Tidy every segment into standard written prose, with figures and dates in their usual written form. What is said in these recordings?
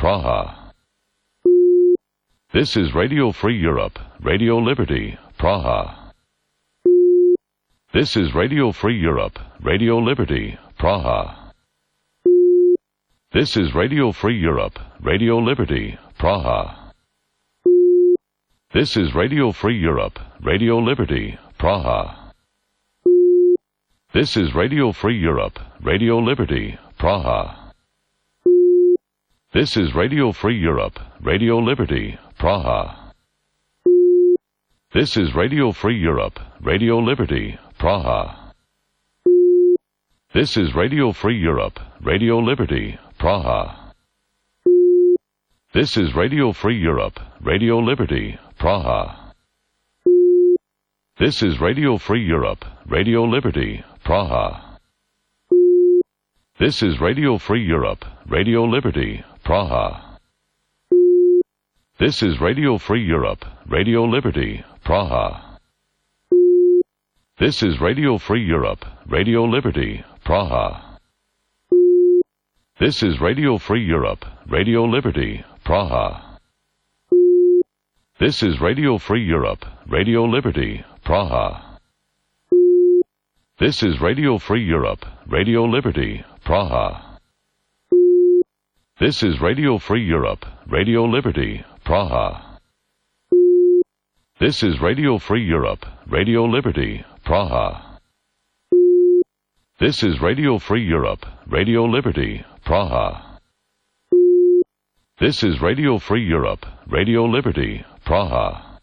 Praha. This is Radio Free Europe, Radio Liberty, Praha. This is Radio Free Europe, Radio Liberty, Praha. This is Radio Free Europe, Radio Liberty, Praha. This is Radio Free Europe, Radio Liberty, Praha. This is Radio Free Europe, Radio Liberty, Praha. This is Radio Free Europe, Radio Liberty, Praha. This is Radio Free Europe, Radio Liberty, Praha. This is Radio Free Europe, Radio Liberty, Praha. This is Radio Free Europe, Radio Liberty, Praha. This is Radio Free Europe, Radio Liberty, Praha. This is Radio Free Europe, Radio Liberty, Praha. This is Radio Free Europe, Radio Liberty, Praha. This is Radio Free Europe, Radio Liberty, Praha. This is Radio Free Europe, Radio Liberty, Praha. This is Radio Free Europe, Radio Liberty, Praha. This is Radio Free Europe, Radio Liberty, Praha. This is Radio Free Europe, Radio Liberty, Praha. This is Radio Free Europe, Radio Liberty, Praha. This is Radio Free Europe, Radio Liberty, Praha. This is Radio Free Europe, Radio Liberty, Praha.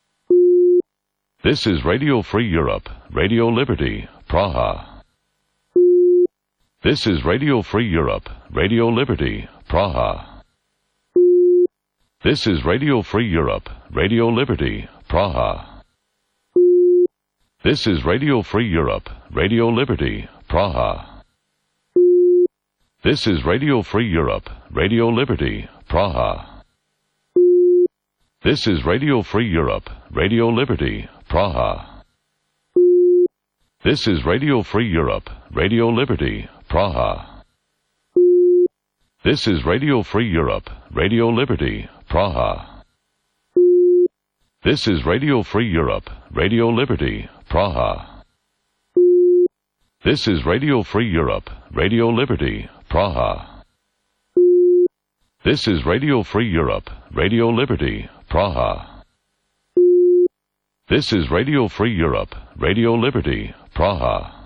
This is Radio Free Europe, Radio Liberty, Praha. This is Radio Free Europe, Radio Liberty, Praha. This is Radio Free Europe, Radio Liberty, Praha. This is Radio Free Europe, Radio Liberty, Praha. This is Radio Free Europe, Radio Liberty, Praha. This is Radio Free Europe, Radio Liberty, Praha. This is Radio Free Europe, Radio Liberty, Praha. This is Radio Free Europe, Radio Liberty, Praha. This is Radio Free Europe, Radio Liberty, Praha. This is Radio Free Europe, Radio Liberty, Praha. This is Radio Free Europe, Radio Liberty, Praha. This is Radio Free Europe, Radio Liberty, Praha.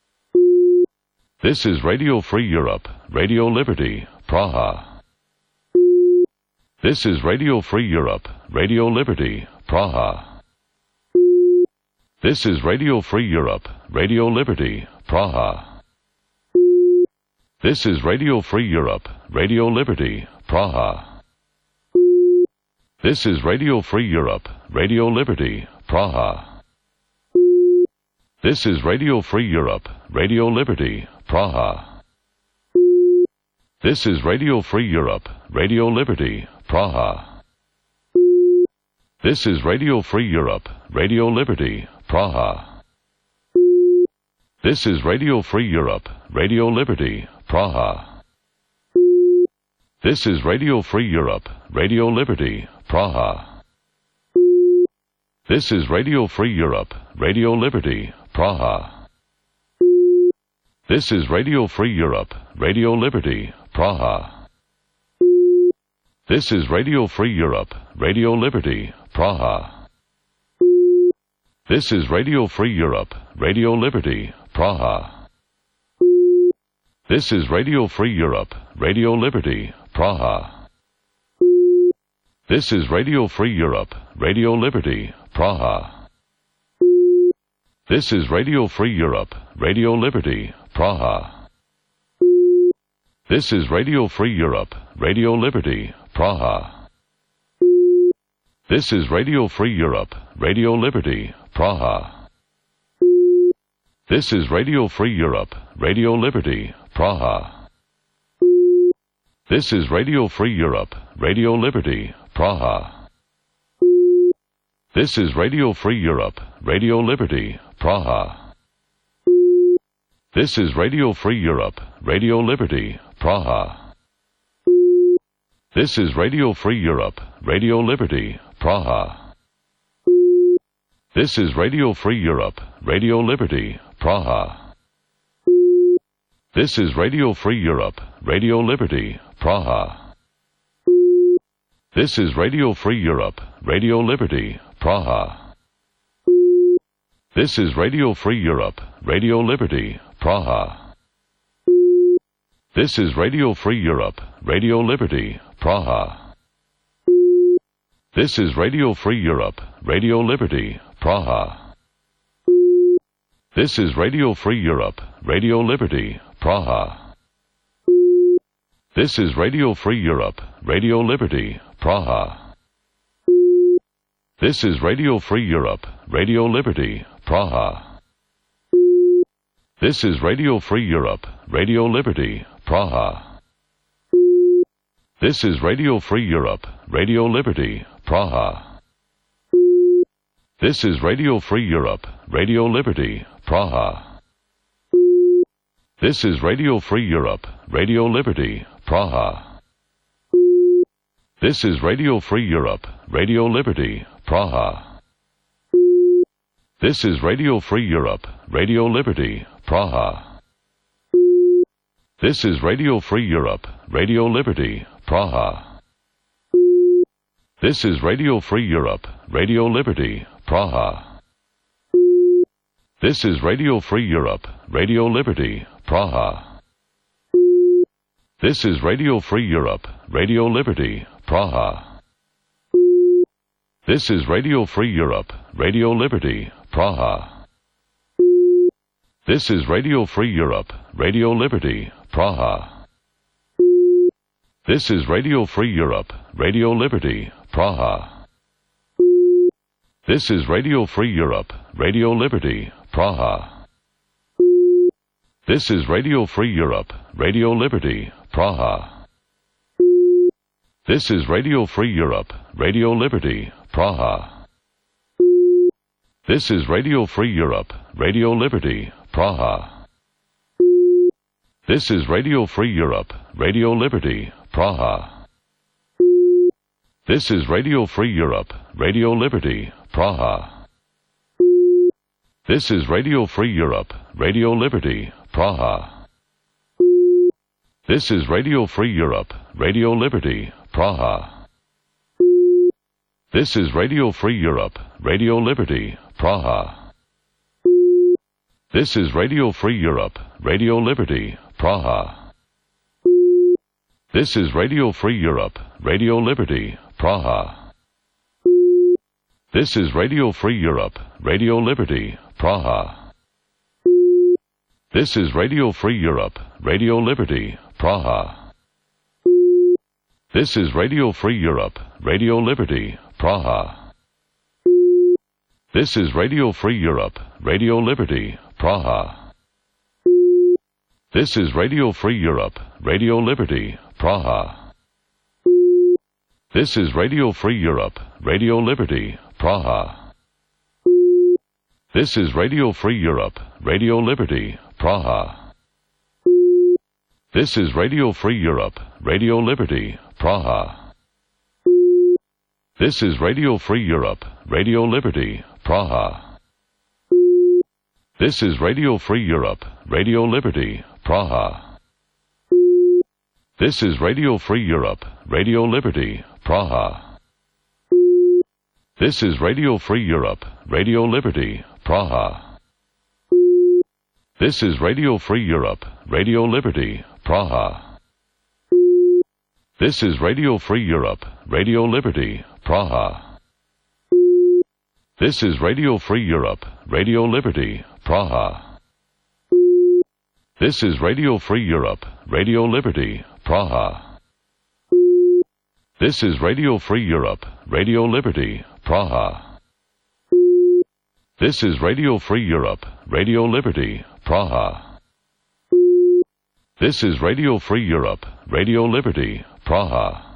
This is Radio Free Europe, Radio Liberty, Praha. This is Radio Free Europe, Radio Liberty, Praha. This is Radio Free Europe, Radio Liberty, Praha. This is Radio Free Europe, Radio Liberty, Praha. This is Radio Free Europe, Radio Liberty, Praha. This is Radio Free Europe, Radio Liberty, Praha. This is Radio Free Europe, Radio Liberty, Praha. This is Radio Free Europe, Radio Liberty, Praha. This is Radio Free Europe, Radio Liberty, Praha. This is Radio Free Europe, Radio Liberty, Praha. This is Radio Free Europe, Radio Liberty, Praha. This is Radio Free Europe, Radio Liberty, Praha. This is Radio Free Europe, Radio Liberty, Praha. This is Radio Free Europe, Radio Liberty, Praha. This is Radio Free Europe, Radio Liberty, Praha. This is Radio Free Europe, Radio Liberty, Praha. This is Radio Free Europe, Radio Liberty, Praha. This is Radio Free Europe, Radio Liberty, Praha. This is Radio Free Europe, Radio Liberty, Praha. This is Radio Free Europe, Radio Liberty, Praha. This is Radio Free Europe, Radio Liberty, Praha. This is Radio Free Europe, Radio Liberty, Praha. This is Radio Free Europe, Radio Liberty, Praha. This is Radio Free Europe, Radio Liberty, Praha. This is Radio Free Europe, Radio Liberty, Praha. This is Radio Free Europe, Radio Liberty, Praha. This is Radio Free Europe, Radio Liberty, Praha. This is Radio Free Europe, Radio Liberty, Praha. This is Radio Free Europe, Radio Liberty, Praha. This is Radio Free Europe, Radio Liberty, Praha. This is Radio Free Europe, Radio Liberty, Praha. This is Radio Free Europe, Radio Liberty, Praha. This is Radio Free Europe, Radio Liberty, Praha. This is Radio Free Europe, Radio Liberty, Praha. This is Radio Free Europe, Radio Liberty, Praha. This is Radio Free Europe, Radio Liberty, Praha. This is Radio Free Europe, Radio Liberty, Praha. This is Radio Free Europe, Radio Liberty, Praha. This is Radio Free Europe, Radio Liberty, Praha. This is Radio Free Europe, Radio Liberty, Praha. This is Radio Free Europe, Radio Liberty, Praha. This is Radio Free Europe, Radio Liberty, Praha. This is Radio Free Europe, Radio Liberty, Praha. This is Radio Free Europe, Radio Liberty, Praha. This is Radio Free Europe, Radio Liberty, Praha. This is Radio Free Europe, Radio Liberty, Praha. This is Radio Free Europe, Radio Liberty, Praha. This is Radio Free Europe, Radio Liberty, Praha. This is Radio Free Europe, Radio Liberty, Praha. This is Radio Free Europe, Radio Liberty, Praha. This is Radio Free Europe, Radio Liberty, Praha. This is Radio Free Europe, Radio Liberty, Praha. This is Radio Free Europe, Radio Liberty, Praha. This is Radio Free Europe, Radio Liberty, Praha. This is Radio Free Europe, Radio Liberty, Praha. This is Radio Free Europe, Radio Liberty, Praha. This is Radio Free Europe, Radio Liberty, Praha. This is Radio Free Europe, Radio Liberty, Praha. This is Radio Free Europe, Radio Liberty, Praha. This is Radio Free Europe, Radio Liberty, Praha. This is Radio Free Europe, Radio Liberty, Praha. This is Radio Free Europe, Radio Liberty, Praha. This is Radio Free Europe, Radio Liberty, Praha. This is Radio Free Europe, Radio Liberty, Praha. This is Radio Free Europe, Radio Liberty, Praha. This is Radio Free Europe, Radio Liberty, Praha. This is Radio Free Europe, Radio Liberty, Praha. This is Radio Free Europe, Radio Liberty, Praha. This is Radio Free Europe, Radio Liberty, Praha. This is Radio Free Europe, Radio Liberty, Praha. This is Radio Free Europe, Radio Liberty, Praha. This is Radio Free Europe, Radio Liberty, Praha. This is Radio Free Europe, Radio Liberty, Praha. This is Radio Free Europe, Radio Liberty, Praha. This is Radio Free Europe, Radio Liberty, Praha. This is Radio Free Europe, Radio Liberty, Praha.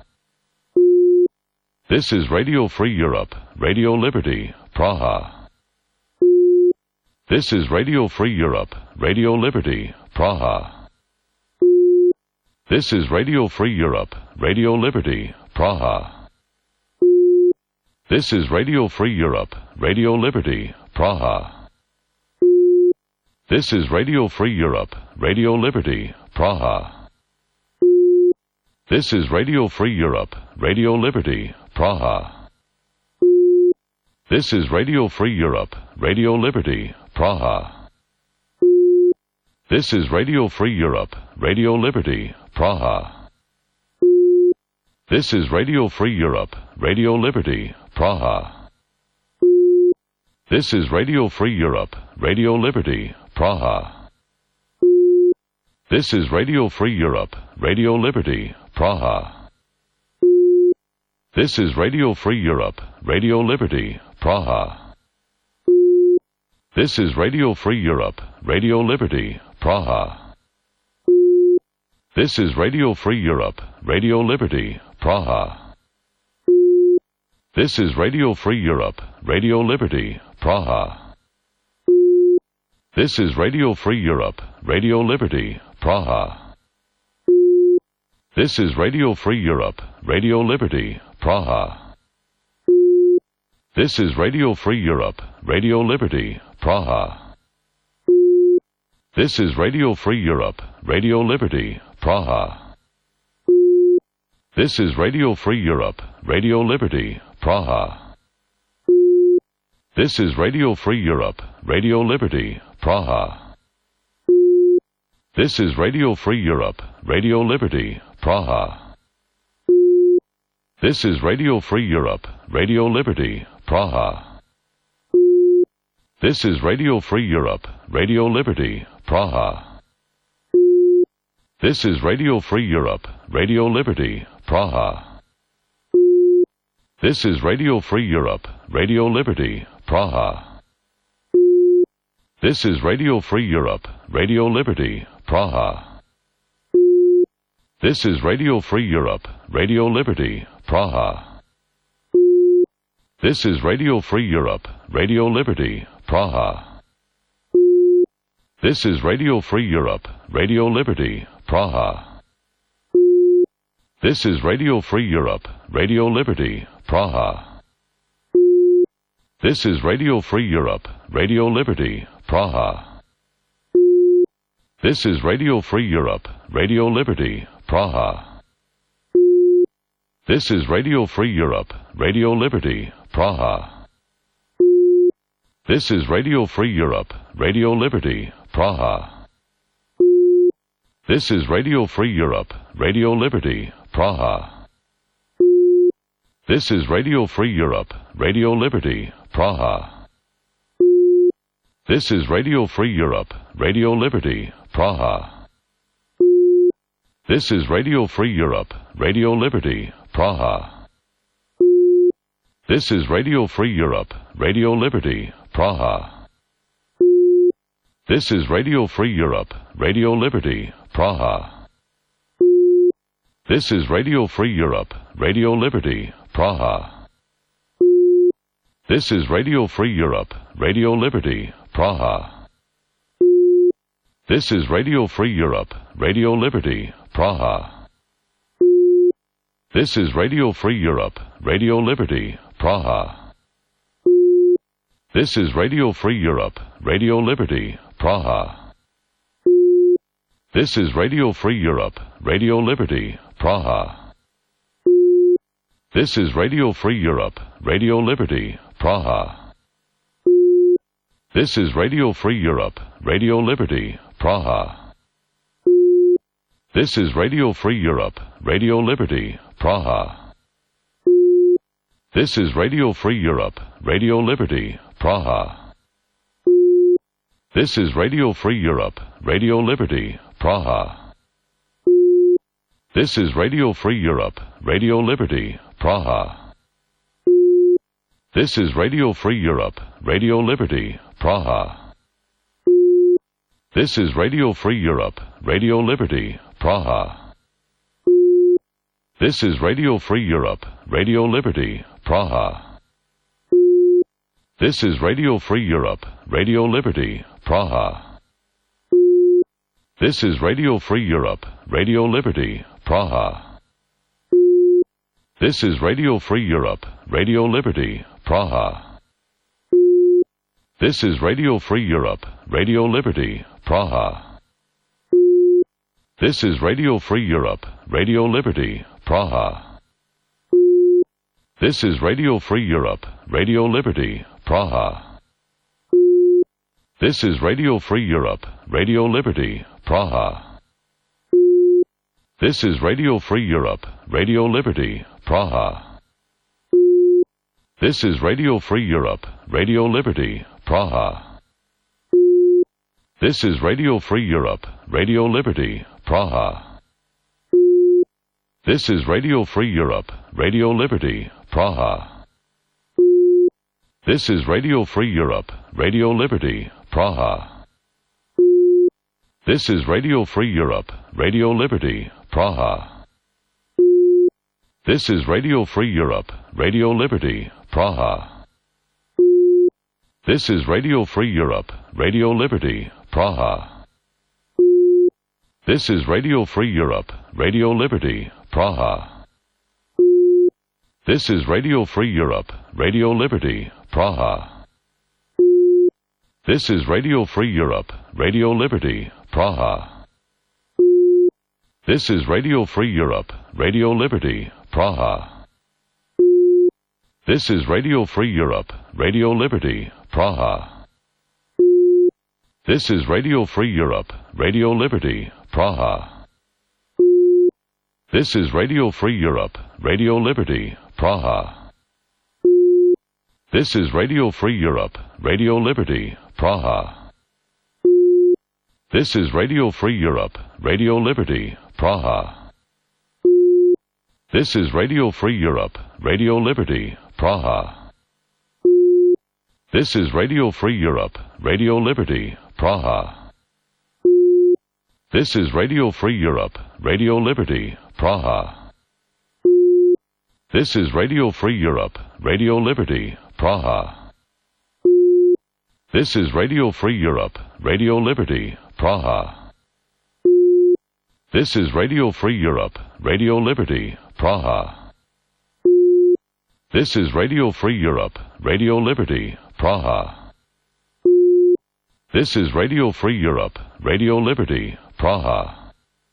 This is Radio Free Europe, Radio Liberty, Praha. This is Radio Free Europe, Radio Liberty, Praha. This is Radio Free Europe, Radio Liberty, Praha. This is Radio Free Europe, Radio Liberty, Praha. This is Radio Free Europe, Radio Liberty, Praha. This is Radio Free Europe, Radio Liberty, Praha. This is Radio Free Europe, Radio Liberty, Praha. This is Radio Free Europe, Radio Liberty, Praha. This is Radio Free Europe, Radio Liberty, Praha. This is Radio Free Europe, Radio Liberty, Praha. This is Radio Free Europe, Radio Liberty, Praha. This is Radio Free Europe, Radio Liberty, Praha. This is Radio Free Europe, Radio Liberty, Praha. This is Radio Free Europe, Radio Liberty, Praha. This is Radio Free Europe, Radio Liberty, Praha. This is Radio Free Europe, Radio Liberty, Praha. This is Radio Free Europe, Radio Liberty, Praha. This is Radio Free Europe, Radio Liberty, Praha. This is Radio Free Europe, Radio Liberty, Praha. This is Radio Free Europe, Radio Liberty, Praha. This is Radio Free Europe, Radio Liberty, Praha. This is Radio Free Europe, Radio Liberty, Praha. This is Radio Free Europe, Radio Liberty, Praha. This is Radio Free Europe, Radio Liberty, Praha. This is Radio Free Europe, Radio Liberty, Praha. This is Radio Free Europe, Radio Liberty, Praha. This is Radio Free Europe, Radio Liberty, Praha. This is Radio Free Europe, Radio Liberty, Praha. This is Radio Free Europe, Radio Liberty, Praha. This is Radio Free Europe, Radio Liberty, Praha. This is Radio Free Europe, Radio Liberty, Praha. This is Radio Free Europe, Radio Liberty, Praha. This is Radio Free Europe, Radio Liberty, Praha. This is Radio Free Europe, Radio Liberty, Praha. This is Radio Free Europe, Radio Liberty, Praha. This is Radio Free Europe, Radio Liberty, Praha. This is Radio Free Europe, Radio Liberty, Praha. This is Radio Free Europe, Radio Liberty, Praha. This is Radio Free Europe, Radio Liberty, Praha. This is Radio Free Europe, Radio Liberty, Praha. This is Radio Free Europe, Radio Liberty, Praha. This is Radio Free Europe, Radio Liberty, Praha. This is Radio Free Europe, Radio Liberty, Praha. This is Radio Free Europe, Radio Liberty, Praha. This is Radio Free Europe, Radio Liberty, Praha. This is Radio Free Europe, Radio Liberty, Praha. This is Radio Free Europe, Radio Liberty, Praha. This is Radio Free Europe, Radio Liberty, Praha. This is Radio Free Europe, Radio Liberty, Praha. This is Radio Free Europe, Radio Liberty, Praha. This is Radio Free Europe, Radio Liberty, Praha. This is Radio Free Europe, Radio Liberty, Praha. This is Radio Free Europe, Radio Liberty, Praha. This is Radio Free Europe, Radio Liberty, Praha. This is Radio Free Europe, Radio Liberty, Praha. This is Radio Free Europe, Radio Liberty, Praha. This is Radio Free Europe, Radio Liberty, Praha. This is Radio Free Europe, Radio Liberty, Praha. This is Radio Free Europe, Radio Liberty, Praha. This is Radio Free Europe, Radio Liberty, Praha. This is Radio Free Europe, Radio Liberty, Praha. This is Radio Free Europe, Radio Liberty, Praha. This is Radio Free Europe, Radio Liberty, Praha. This is Radio Free Europe, Radio Liberty, Praha. This is Radio Free Europe, Radio Liberty, Praha. This is Radio Free Europe, Radio Liberty, Praha. This is Radio Free Europe, Radio Liberty, Praha. This is Radio Free Europe, Radio Liberty, Praha. This is Radio Free Europe, Radio Liberty, Praha. This is Radio Free Europe, Radio Liberty, Praha. This is Radio Free Europe, Radio Liberty, Praha. This is Radio Free Europe, Radio Liberty, Praha. This is Radio Free Europe, Radio Liberty, Praha. This is Radio Free Europe, Radio Liberty, Praha. This is Radio Free Europe, Radio Liberty, Praha. This is Radio Free Europe, Radio Liberty, Praha. This is Radio Free Europe, Radio Liberty, Praha. This is Radio Free Europe, Radio Liberty, Praha. This is Radio Free Europe, Radio Liberty, Praha. This is Radio Free Europe, Radio Liberty, Praha. This is Radio Free Europe, Radio Liberty, Praha. This is Radio Free Europe, Radio Liberty, Praha. This is Radio Free Europe, Radio Liberty, Praha. This is Radio Free Europe, Radio Liberty, Praha. This is Radio Free Europe, Radio Liberty, Praha. This is Radio Free Europe, Radio Liberty, Praha. This is Radio Free Europe, Radio Liberty, Praha. This is Radio Free Europe, Radio Liberty, Praha.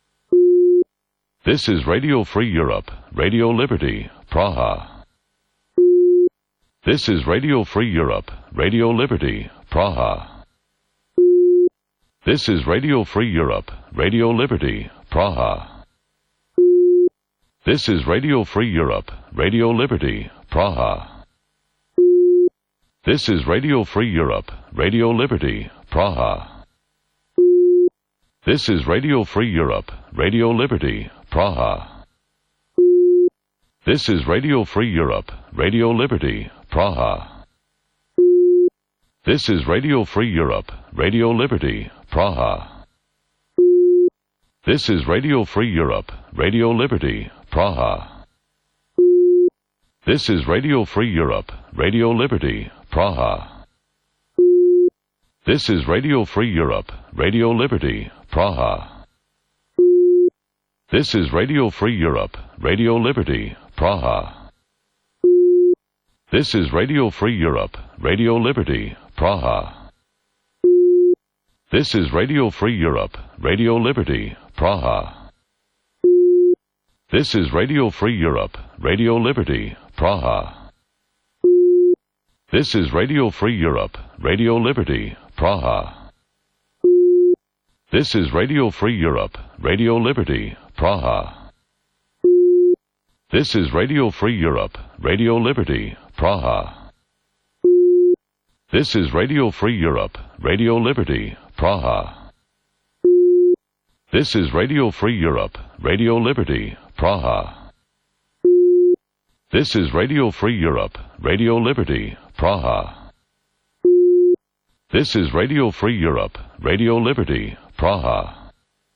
This is Radio Free Europe, Radio Liberty, Praha. This is Radio Free Europe, Radio Liberty, Praha. This is Radio Free Europe, Radio Liberty, Praha. This is Radio Free Europe, Radio Liberty, Praha. This is Radio Free Europe, Radio Liberty, Praha. This is Radio Free Europe, Radio Liberty, Praha. This is Radio Free Europe, Radio Liberty, Praha. This is Radio Free Europe, Radio Liberty, Praha. This is Radio Free Europe, Radio Liberty, Praha. This is Radio Free Europe, Radio Liberty, Praha. This is Radio Free Europe, Radio Liberty, Praha. This is Radio Free Europe, Radio Liberty, Praha. This is Radio Free Europe, Radio Liberty, Praha. This is Radio Free Europe, Radio Liberty, Praha. This is Radio Free Europe, Radio Liberty, Praha. This is Radio Free Europe, Radio Liberty, Praha. This is Radio Free Europe, Radio Liberty, Praha. This is Radio Free Europe, Radio Liberty, Praha. This is Radio Free Europe, Radio Liberty, Praha. This is Radio Free Europe, Radio Liberty, Praha. This is Radio Free Europe, Radio Liberty, Praha. This is Radio Free Europe, Radio Liberty, Praha.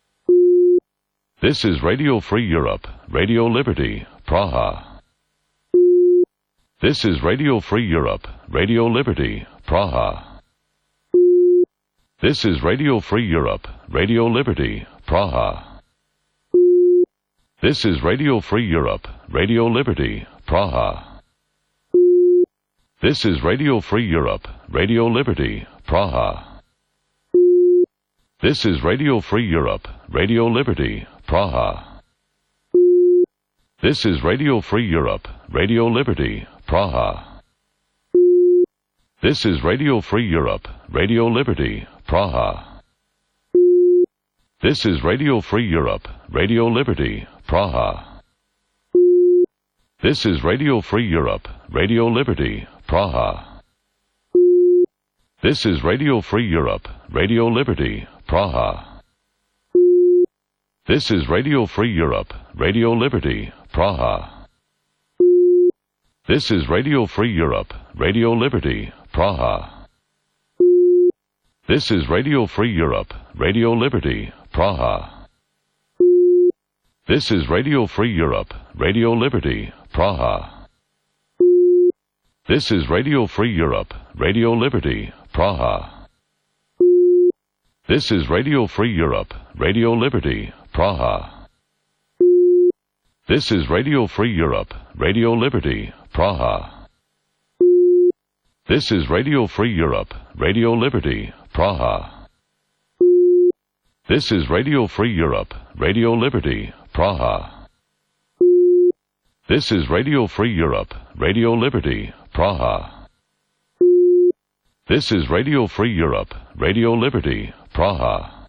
This is Radio Free Europe, Radio Liberty, Praha. This is Radio Free Europe, Radio Liberty, Praha. This is Radio Free Europe, Radio Liberty, Praha. This is Radio Free Europe, Radio Liberty, Praha. This is Radio Free Europe, Radio Liberty, Praha. This is Radio Free Europe, Radio Liberty, Praha. This is Radio Free Europe, Radio Liberty, Praha. This is Radio Free Europe, Radio Liberty, Praha. This is Radio Free Europe, Radio Liberty, Praha. This is Radio Free Europe, Radio Liberty, Praha. This is Radio Free Europe, Radio Liberty, Praha. This is Radio Free Europe, Radio Liberty, Praha. This is Radio Free Europe, Radio Liberty, Praha. This is Radio Free Europe, Radio Liberty, Praha. This is Radio Free Europe, Radio Liberty, Praha. This is Radio Free Europe, Radio Liberty, Praha. This is Radio Free Europe, Radio Liberty, Praha. This is Radio Free Europe, Radio Liberty, Praha. This is Radio Free Europe, Radio Liberty, Praha. This is Radio Free Europe, Radio Liberty, Praha. This is Radio Free Europe, Radio Liberty, Praha. This is Radio Free Europe, Radio Liberty, Praha.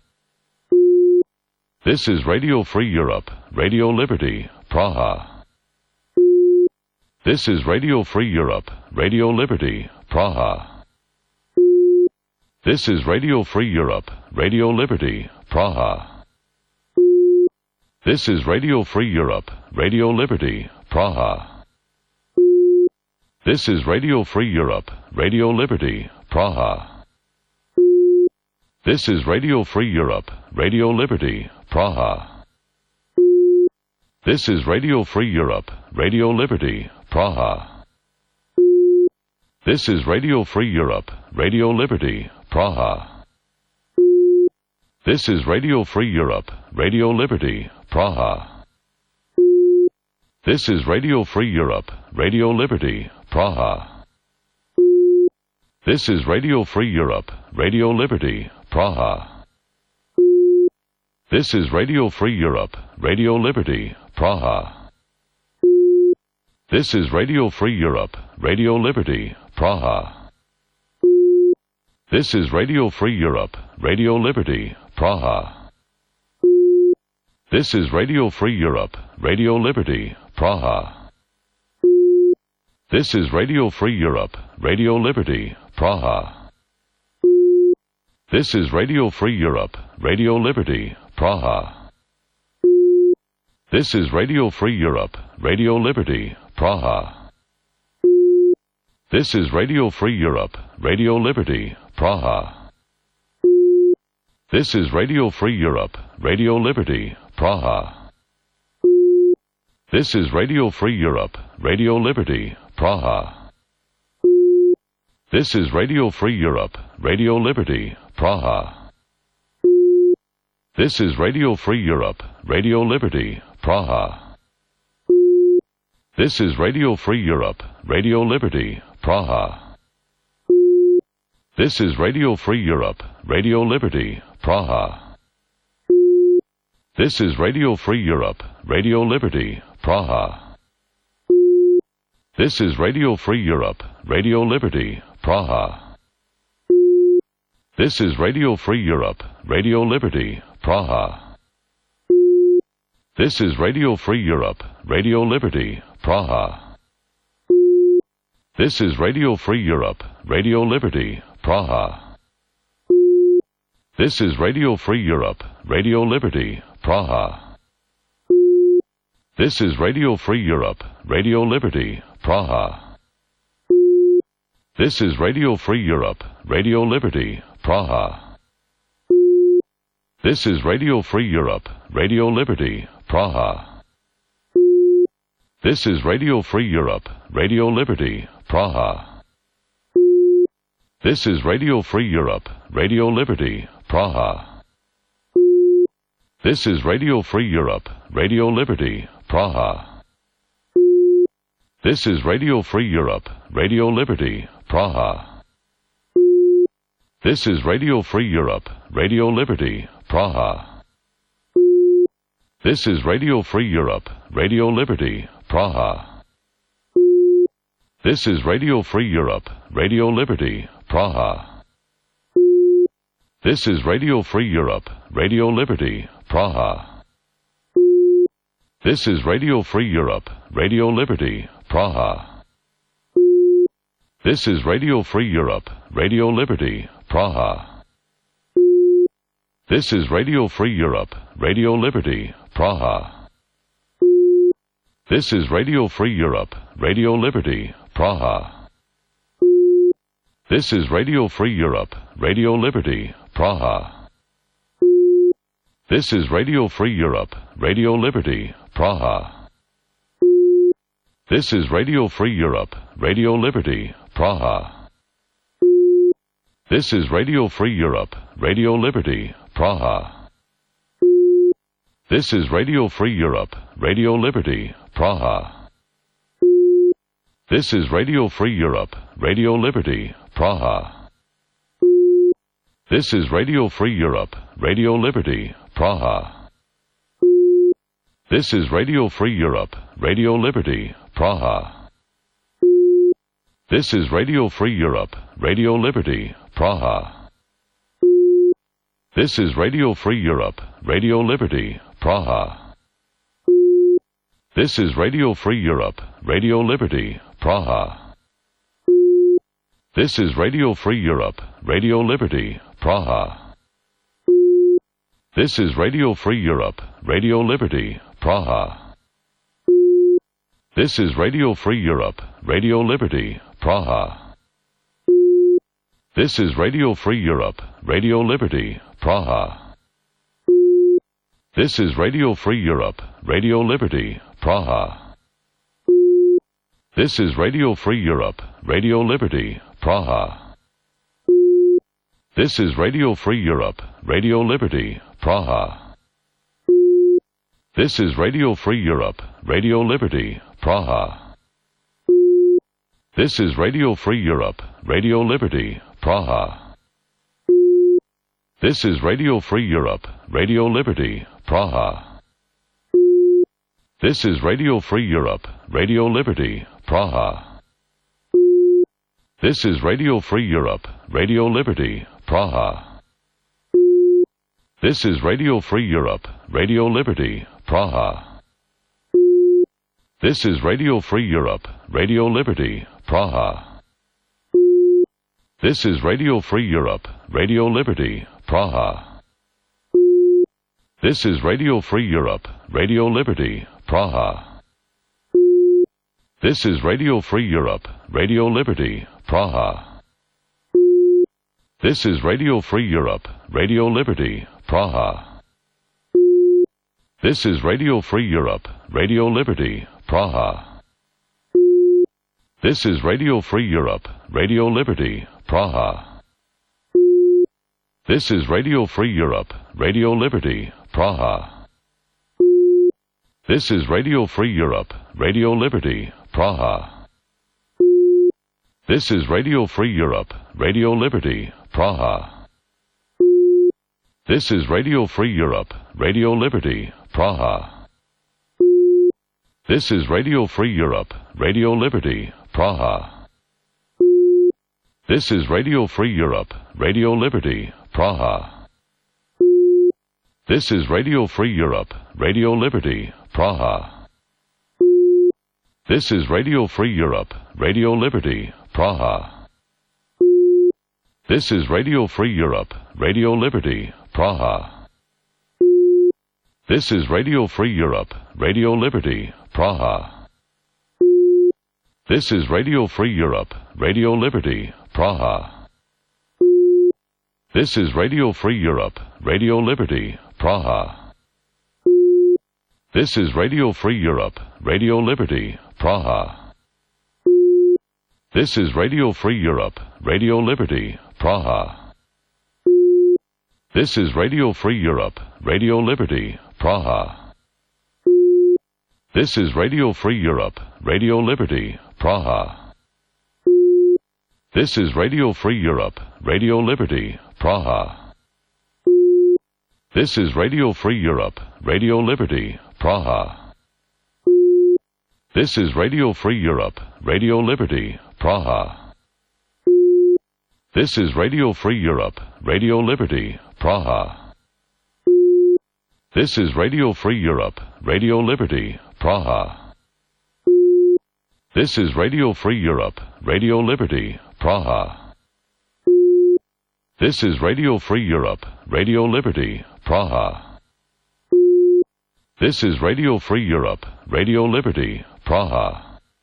This is Radio Free Europe, Radio Liberty, Praha. This is Radio Free Europe, Radio Liberty, Praha. This is Radio Free Europe, Radio Liberty, Praha. This is Radio Free Europe, Radio Liberty, Praha. This is Radio Free Europe, Radio Liberty, Praha. This is Radio Free Europe, Radio Liberty, Praha. This is Radio Free Europe, Radio Liberty, Praha. This is Radio Free Europe, Radio Liberty, Praha. This is Radio Free Europe, Radio Liberty, Praha. This is Radio Free Europe, Radio Liberty, Praha. This is Radio Free Europe, Radio Liberty, Praha. This is Radio Free Europe, Radio Liberty, Praha. This is Radio Free Europe, Radio Liberty, Praha. This is Radio Free Europe, Radio Liberty, Praha. This is Radio Free Europe, Radio Liberty, Praha. This is Radio Free Europe, Radio Liberty, Praha. This is Radio Free Europe, Radio Liberty, Praha. This is Radio Free Europe, Radio Liberty, Praha. This is Radio Free Europe, Radio Liberty, Praha. This is Radio Free Europe, Radio Liberty, Praha. This is Radio Free Europe, Radio Liberty, Praha. This is Radio Free Europe, Radio Liberty, Praha. This is Radio Free Europe, Radio Liberty, Praha. This is Radio Free Europe, Radio Liberty, Praha. This is Radio Free Europe, Radio Liberty, Praha. This is Radio Free Europe, Radio Liberty, Praha. This is Radio Free Europe, Radio Liberty, Praha. This is Radio Free Europe, Radio Liberty, Praha. This is Radio Free Europe, Radio Liberty, Praha. This is Radio Free Europe, Radio Liberty, Praha. This is Radio Free Europe, Radio Liberty, Praha. This is Radio Free Europe, Radio Liberty, Praha. This is Radio Free Europe, Radio Liberty, Praha. This is Radio Free Europe, Radio Liberty, Praha. This is Radio Free Europe, Radio Liberty, Praha. This is Radio Free Europe, Radio Liberty, Praha. This is Radio Free Europe, Radio Liberty, Praha. This is Radio Free Europe, Radio Liberty, Praha. This is Radio Free Europe, Radio Liberty, Praha. This is Radio Free Europe, Radio Liberty, Praha. This is Radio Free Europe, Radio Liberty, Praha. This is Radio Free Europe, Radio Liberty, Praha. This is Radio Free Europe, Radio Liberty, Praha. This is Radio Free Europe, Radio Liberty, Praha. This is Radio Free Europe, Radio Liberty, Praha. This is Radio Free Europe, Radio Liberty, Praha. This is Radio Free Europe, Radio Liberty, Praha. This is Radio Free Europe, Radio Liberty, Praha. This is Radio Free Europe, Radio Liberty, Praha. This is Radio Free Europe, Radio Liberty, Praha. This is Radio Free Europe, Radio Liberty, Praha. This is Radio Free Europe, Radio Liberty, Praha. This is Radio Free Europe, Radio Liberty, Praha. This is Radio Free Europe, Radio Liberty, Praha. This is Radio Free Europe, Radio Liberty, Praha. This is Radio Free Europe, Radio Liberty, Praha. This is Radio Free Europe, Radio Liberty, Praha. This is Radio Free Europe, Radio Liberty, Praha. This is Radio Free Europe, Radio Liberty, Praha. This is Radio Free Europe, Radio Liberty, Praha. This is Radio Free Europe, Radio Liberty, Praha. This is Radio Free Europe, Radio Liberty, Praha. This is Radio Free Europe, Radio Liberty, Praha. This is Radio Free Europe, Radio Liberty, Praha. This is Radio Free Europe, Radio Liberty, Praha. This is Radio Free Europe, Radio Liberty, Praha. This is Radio Free Europe, Radio Liberty, Praha. This is Radio Free Europe, Radio Liberty, Praha. This is Radio Free Europe, Radio Liberty, Praha. This is Radio Free Europe, Radio Liberty, Praha. This is Radio Free Europe, Radio Liberty, Praha. This is Radio Free Europe, Radio Liberty, Praha. This is Radio Free Europe, Radio Liberty, Praha. This is Radio Free Europe, Radio Liberty, Praha. This is Radio Free Europe, Radio Liberty, Praha. This is Radio Free Europe, Radio Liberty, Praha. This is Radio Free Europe, Radio Liberty, Praha. This is Radio Free Europe, Radio Liberty, Praha. This is Radio Free Europe, Radio Liberty, Praha. This is Radio Free Europe, Radio Liberty, Praha. This is Radio Free Europe, Radio Liberty, Praha. This is Radio Free Europe, Radio Liberty, Praha. This is Radio Free Europe, Radio Liberty, Praha. This is Radio Free Europe, Radio Liberty, Praha. This is Radio Free Europe, Radio Liberty, Praha. This is Radio Free Europe, Radio Liberty, Praha. This is Radio Free Europe, Radio Liberty, Praha. This is Radio Free Europe, Radio Liberty, Praha. This is Radio Free Europe, Radio Liberty, Praha. This is Radio Free Europe, Radio Liberty, Praha. This is Radio Free Europe, Radio Liberty, Praha. This is Radio Free Europe, Radio Liberty, Praha. This is Radio Free Europe, Radio Liberty, Praha. This is Radio Free Europe, Radio Liberty, Praha. This is Radio Free Europe, Radio Liberty, Praha. This is Radio Free Europe, Radio Liberty, Praha. This is Radio Free Europe, Radio Liberty, Praha. This is Radio Free Europe, Radio Liberty, Praha. This is Radio Free Europe, Radio Liberty, Praha. This is Radio Free Europe, Radio Liberty, Praha. This is Radio Free Europe, Radio Liberty, Praha.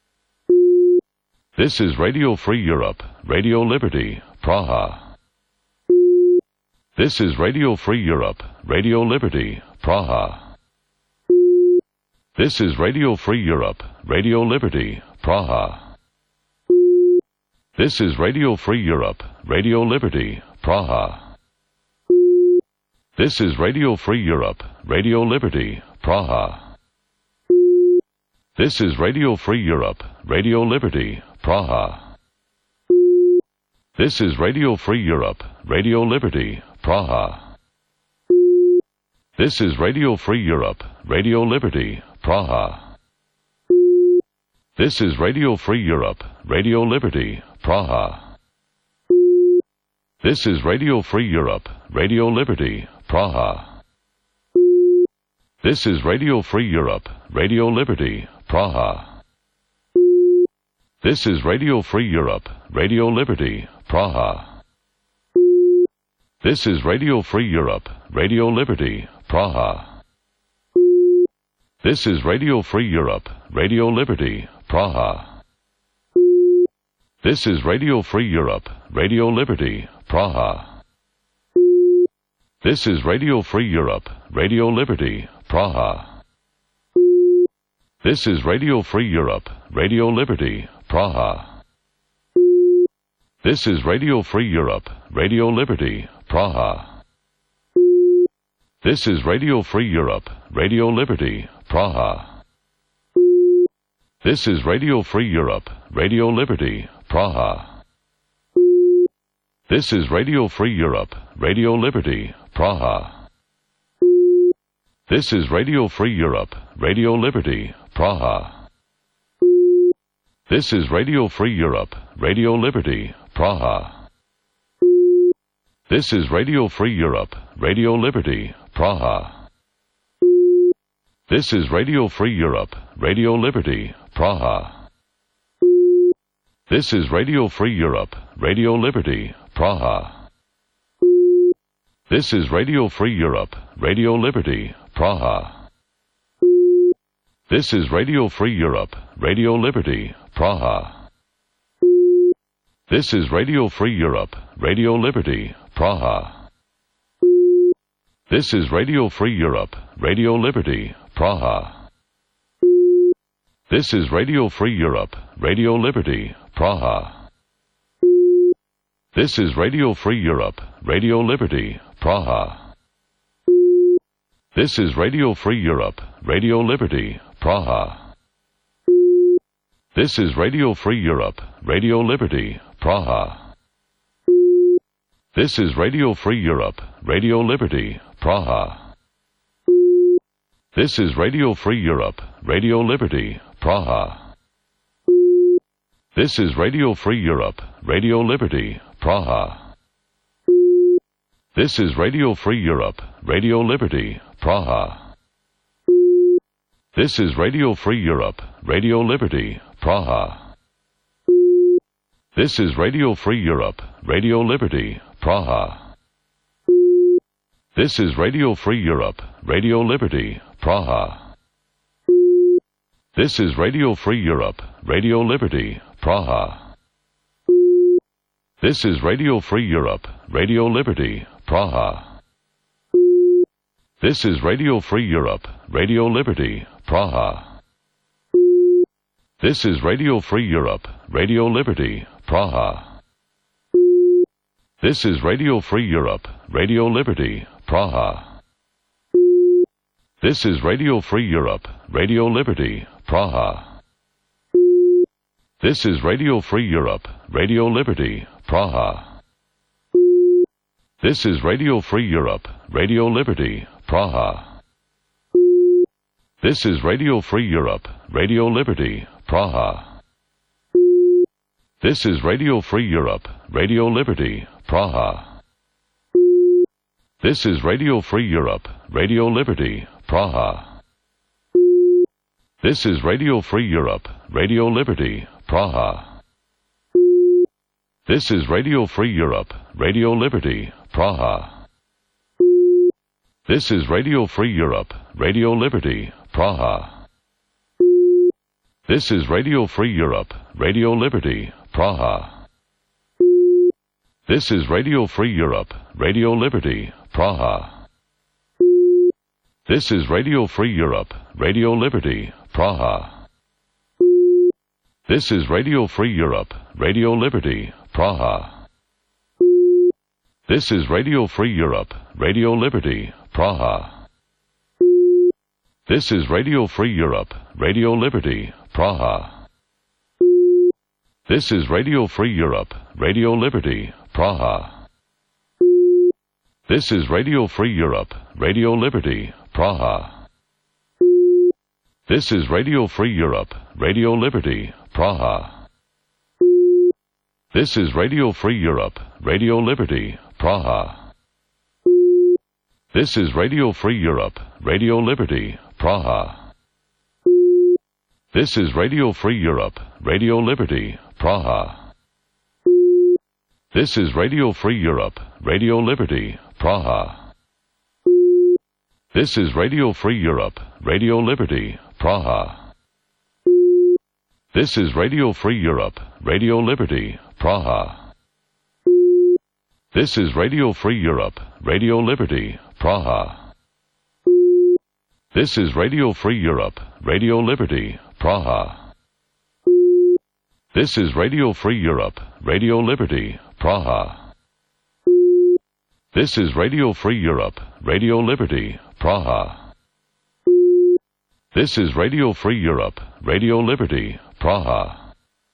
This is Radio Free Europe, Radio Liberty, Praha. This is Radio Free Europe, Radio Liberty, Praha. This is Radio Free Europe, Radio Liberty, Praha. This is Radio Free Europe, Radio Liberty, Praha. This is Radio Free Europe, Radio Liberty, Praha. This is Radio Free Europe, Radio Liberty, Praha. This is Radio Free Europe, Radio Liberty, Praha. This is Radio Free Europe, Radio Liberty, Praha. This is Radio Free Europe, Radio Liberty, Praha. This is Radio Free Europe, Radio Liberty, Praha. This is Radio Free Europe, Radio Liberty, Praha. This is Radio Free Europe, Radio Liberty, Praha. This is Radio Free Europe, Radio Liberty, Praha. This is Radio Free Europe, Radio Liberty, Praha. This is Radio Free Europe, Radio Liberty, Praha. This is Radio Free Europe, Radio Liberty, Praha. This is Radio Free Europe, Radio Liberty, Praha. This is Radio Free Europe, Radio Liberty, Praha. This is Radio Free Europe, Radio Liberty, Praha. This is Radio Free Europe, Radio Liberty, Praha. This is Radio Free Europe, Radio Liberty, Praha. This is Radio Free Europe, Radio Liberty, Praha. This is Radio Free Europe, Radio Liberty, Praha. This is Radio Free Europe, Radio Liberty, Praha. This is Radio Free Europe, Radio Liberty, Praha. This is Radio Free Europe, Radio Liberty, Praha. This is Radio Free Europe, Radio Liberty, Praha. This is Radio Free Europe, Radio Liberty, Praha. This is Radio Free Europe, Radio Liberty, Praha. This is Radio Free Europe, Radio Liberty, Praha. This is Radio Free Europe, Radio Liberty, Praha. This is Radio Free Europe, Radio Liberty, Praha. This is Radio Free Europe, Radio Liberty, Praha. This is Radio Free Europe, Radio Liberty, Praha. This is Radio Free Europe, Radio Liberty, Praha. This is Radio Free Europe, Radio Liberty, Praha. This is Radio Free Europe, Radio Liberty, Praha. This is Radio Free Europe, Radio Liberty, Praha. This is Radio Free Europe, Radio Liberty, Praha. This is Radio Free Europe, Radio Liberty, Praha. This is Radio Free Europe, Radio Liberty, Praha. This is Radio Free Europe, Radio Liberty, Praha. This is Radio Free Europe, Radio Liberty, Praha. This is Radio Free Europe, Radio Liberty, Praha. This is Radio Free Europe, Radio Liberty, Praha. This is Radio Free Europe, Radio Liberty, Praha. This is Radio Free Europe, Radio Liberty, Praha. This is Radio Free Europe, Radio Liberty, Praha. This is Radio Free Europe, Radio Liberty, Praha. This is Radio Free Europe, Radio Liberty, Praha. This is Radio Free Europe, Radio Liberty, Praha. This is Radio Free Europe, Radio Liberty, Praha. This is Radio Free Europe, Radio Liberty, Praha. This is Radio Free Europe, Radio Liberty, Praha. This is Radio Free Europe, Radio Liberty, Praha. This is Radio Free Europe, Radio Liberty, Praha. This is Radio Free Europe, Radio Liberty, Praha. This is Radio Free Europe, Radio Liberty, Praha. This is Radio Free Europe, Radio Liberty, Praha. This is Radio Free Europe, Radio Liberty, Praha. This is Radio Free Europe, Radio Liberty, Praha. This is Radio Free Europe, Radio Liberty, Praha. This is Radio Free Europe, Radio Liberty, Praha. This is Radio Free Europe, Radio Liberty, Praha. This is Radio Free Europe, Radio Liberty, Praha. This is Radio Free Europe, Radio Liberty, Praha. This is Radio Free Europe, Radio Liberty, Praha. This is Radio Free Europe, Radio Liberty, Praha. This is Radio Free Europe, Radio Liberty, Praha. This is Radio Free Europe, Radio Liberty, Praha. This is Radio Free Europe, Radio Liberty, Praha. This is Radio Free Europe, Radio Liberty, Praha. This is Radio Free Europe, Radio Liberty, Praha. This is Radio Free Europe, Radio Liberty, Praha. This is Radio Free Europe, Radio Liberty, Praha.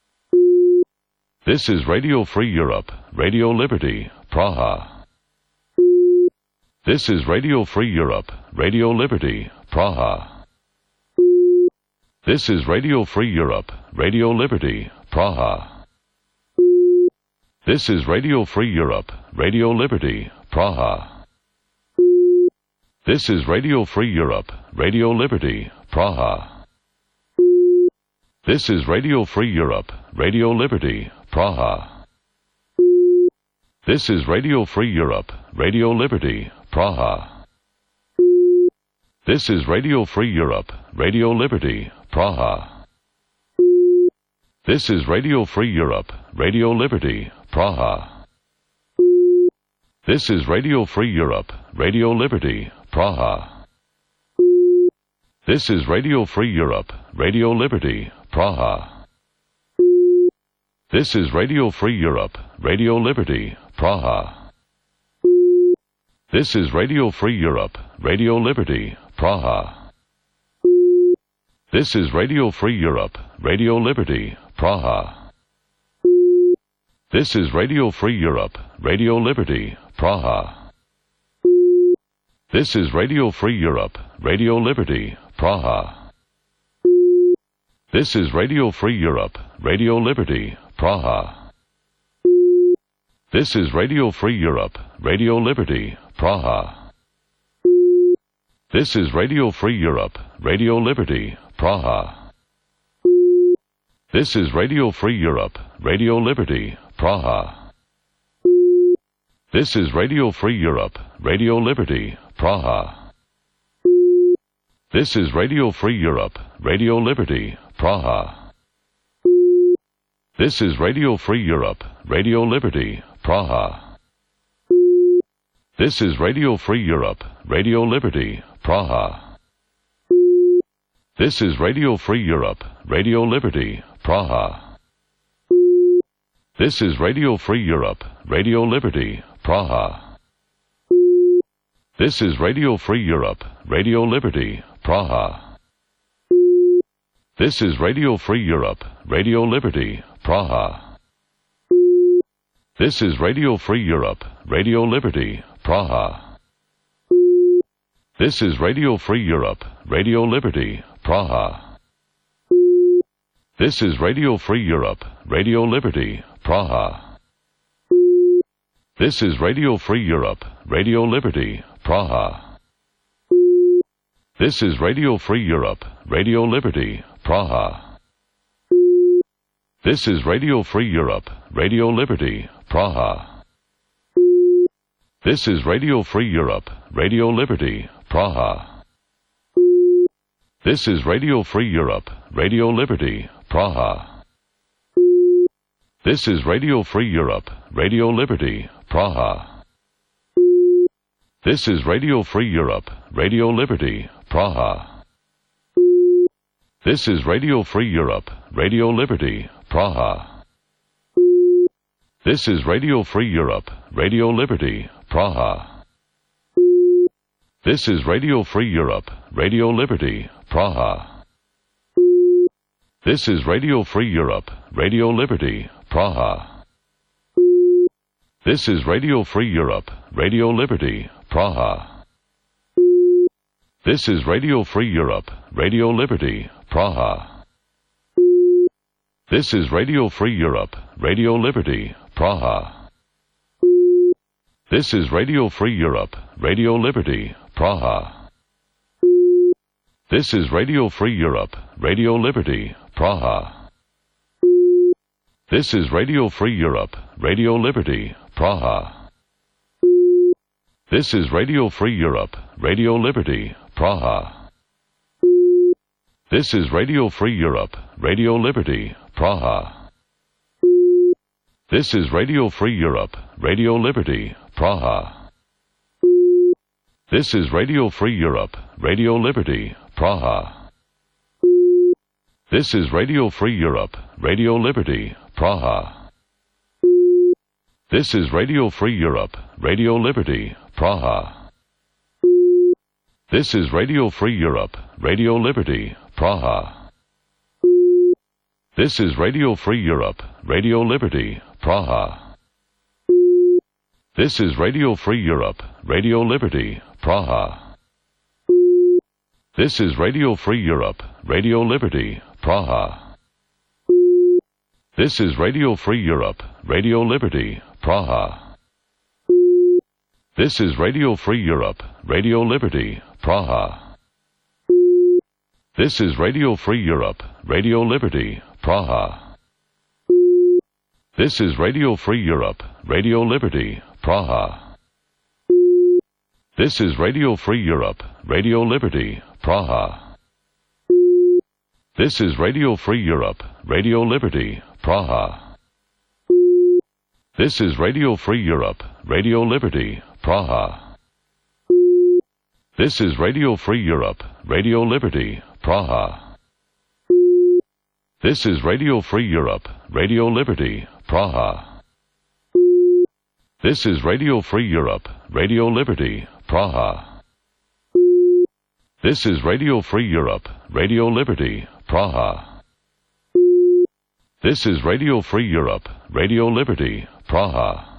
This is Radio Free Europe, Radio Liberty, Praha. This is Radio Free Europe, Radio Liberty, Praha. This is Radio Free Europe, Radio Liberty, Praha. This is Radio Free Europe, Radio Liberty, Praha. This is Radio Free Europe, Radio Liberty, Praha. This is Radio Free Europe, Radio Liberty, Praha. This is Radio Free Europe, Radio Liberty, Praha. This is Radio Free Europe, Radio Liberty, Praha. This is Radio Free Europe, Radio Liberty, Praha. This is Radio Free Europe, Radio Liberty, Praha. This is Radio Free Europe, Radio Liberty, Praha. This is Radio Free Europe, Radio Liberty, Praha. This is Radio Free Europe, Radio Liberty, Praha. This is Radio Free Europe, Radio Liberty, Praha. This is Radio Free Europe, Radio Liberty, Praha. This is Radio Free Europe, Radio Liberty, Praha. This is Radio Free Europe, Radio Liberty, Praha. This is Radio Free Europe, Radio Liberty, Praha. This is Radio Free Europe, Radio Liberty, Praha. This is Radio Free Europe, Radio Liberty, Praha. This is Radio Free Europe, Radio Liberty, Praha. This is Radio Free Europe, Radio Liberty, Praha. This is Radio Free Europe, Radio Liberty, Praha. This is Radio Free Europe, Radio Liberty, Praha. This is Radio Free Europe, Radio Liberty, Praha. This is Radio Free Europe, Radio Liberty, Praha. This is Radio Free Europe, Radio Liberty, Praha. This is Radio Free Europe, Radio Liberty, Praha. This is Radio Free Europe, Radio Liberty, Praha. This is Radio Free Europe, Radio Liberty, Praha. This is Radio Free Europe, Radio Liberty, Praha. This is Radio Free Europe, Radio Liberty, Praha. This is Radio Free Europe, Radio Liberty, Praha. This is Radio Free Europe, Radio Liberty, Praha. This is Radio Free Europe, Radio Liberty, Praha. This is Radio Free Europe, Radio Liberty, Praha. This is Radio Free Europe, Radio Liberty, Praha. This is Radio Free Europe, Radio Liberty, Praha. This is Radio Free Europe, Radio Liberty, Praha. This is Radio Free Europe, Radio Liberty, Praha. This is Radio Free Europe, Radio Liberty, Praha. This is Radio Free Europe, Radio Liberty, Praha. This is Radio Free Europe, Radio Liberty, Praha. This is Radio Free Europe, Radio Liberty, Praha. This is Radio Free Europe, Radio Liberty, Praha. This is Radio Free Europe, Radio Liberty, Praha. This is Radio Free Europe, Radio Liberty, Praha. This is Radio Free Europe, Radio Liberty, Praha. This is Radio Free Europe, Radio Liberty, Praha. This is Radio Free Europe, Radio Liberty, Praha. This is Radio Free Europe, Radio Liberty, Praha. This is Radio Free Europe, Radio Liberty, Praha. This is Radio Free Europe, Radio Liberty, Praha. This is Radio Free Europe, Radio Liberty, Praha. This is Radio Free Europe, Radio Liberty, Praha. This is Radio Free Europe, Radio Liberty, Praha. This is Radio Free Europe, Radio Liberty, Praha. This is Radio Free Europe, Radio Liberty, Praha. This is Radio Free Europe, Radio Liberty, Praha. This is Radio Free Europe, Radio Liberty, Praha. This is Radio Free Europe, Radio Liberty, Praha. This is Radio Free Europe, Radio Liberty, Praha. This is Radio Free Europe, Radio Liberty, Praha. This is Radio Free Europe, Radio Liberty, Praha. This is Radio Free Europe, Radio Liberty, Praha. This is Radio Free Europe, Radio Liberty, Praha. This is Radio Free Europe, Radio Liberty, Praha. This is Radio Free Europe, Radio Liberty, Praha. This is Radio Free Europe, Radio Liberty, Praha. This is Radio Free Europe, Radio Liberty, Praha.